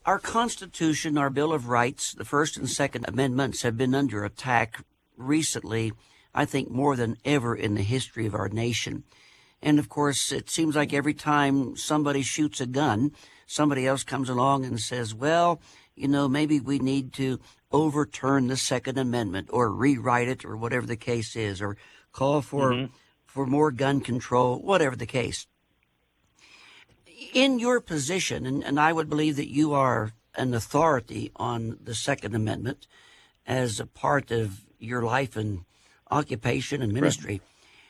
Our Constitution, our Bill of Rights, the First and Second Amendments have been under attack recently, I think more than ever in the history of our nation. And of course, it seems like every time somebody shoots a gun, somebody else comes along and says, well, maybe we need to overturn the Second Amendment or rewrite it or whatever the case is, or call for more gun control, whatever the case. In your position, and I would believe that you are an authority on the Second Amendment as a part of your life and occupation and ministry,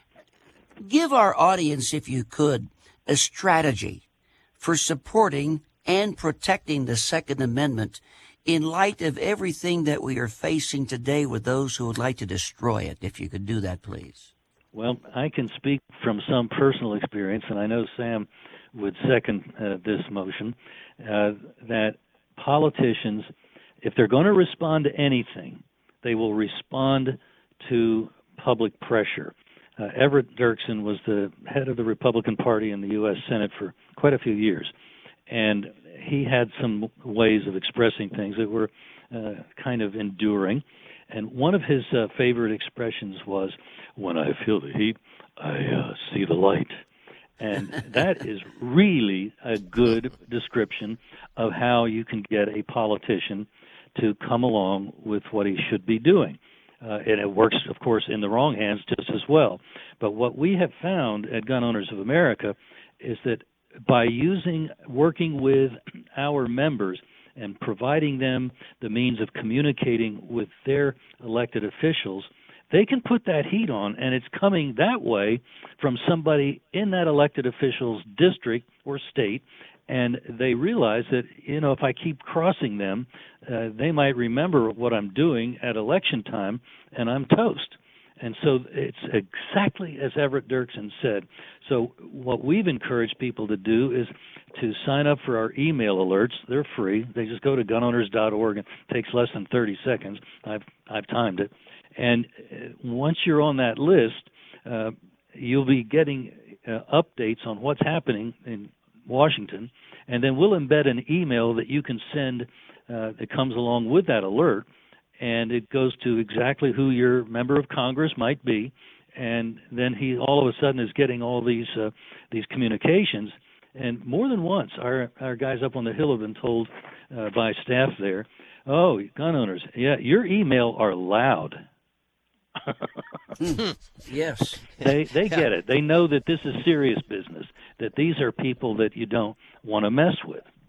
give our audience, if you could, a strategy for supporting and protecting the Second Amendment in light of everything that we are facing today with those who would like to destroy it. If you could do that, please. Well, I can speak from some personal experience, and I know Sam would second this motion, that politicians, if they're going to respond to anything, they will respond to public pressure. Everett Dirksen was the head of the Republican Party in the U.S. Senate for quite a few years, and he had some ways of expressing things that were kind of enduring. And one of his favorite expressions was, "When I feel the heat, I see the light." And that is really a good description of how you can get a politician to come along with what he should be doing. And it works, of course, in the wrong hands just as well. But what we have found at Gun Owners of America is that by working with our members and providing them the means of communicating with their elected officials, they can put that heat on, and it's coming that way from somebody in that elected official's district or state, and they realize that, if I keep crossing them, they might remember what I'm doing at election time, and I'm toast. And so it's exactly as Everett Dirksen said. So what we've encouraged people to do is to sign up for our email alerts. They're free. They just go to gunowners.org. It takes less than 30 seconds. I've timed it. And once you're on that list, you'll be getting updates on what's happening in Washington, and then we'll embed an email that you can send that comes along with that alert, and it goes to exactly who your member of Congress might be, and then he all of a sudden is getting all these communications. And more than once, our guys up on the Hill have been told by staff there, "Oh, gun owners, yeah, your email are loud." Yes. They get it. They know that this is serious business, that these are people that you don't want to mess with.